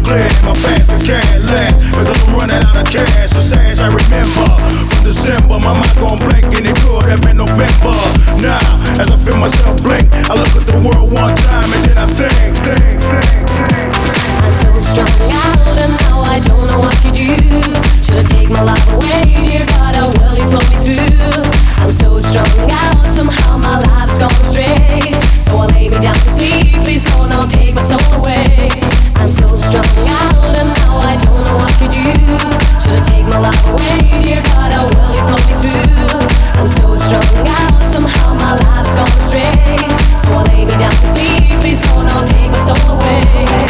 clear in my pants and can't laugh because I'm running out of cash. The stash I remember from December. My mind's gon' blink and it could have been November. Now, as I feel myself blink, I look at the world one time and then I think. I'm so strung out and now I don't know what to do. Should I take my life away, dear God, how will you pull me through? I'm so strung out, somehow my life's gone astray. So I lay me down to sleep, please Lord, don't take my soul away. I'm so strung out and now I don't know what to do. Should I take my life away, dear God, how will you pull me through? I'm so strung out, somehow my life's gone astray. So I lay me down to sleep, please Lord, don't take my soul away.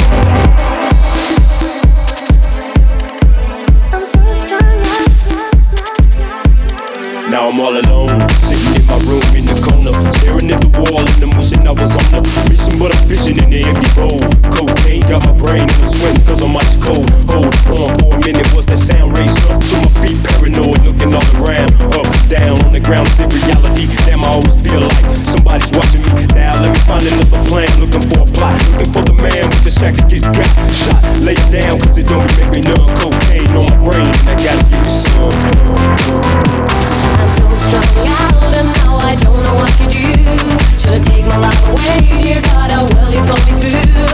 Now I'm all alone, sitting in my room in the corner, staring at the wall and I'm wishing I was on the mission, but I'm fishing in the empty bowl. Cocaine got my brain in a swim cause I'm ice cold. Hold on for a minute, what's that sound? Raised up to my feet, paranoid, looking all around. Up, down, on the ground, is it reality? Damn, I always feel like somebody's watching me. Now let me find another plan, looking for a plot, looking for the man with the sack that gets got shot. Lay it down cause it don't make me numb. Cocaine on my brain, I gotta give me some. I'm so strung out and now I don't know what to do. Should I take my life away, dear God, how will you pull me through?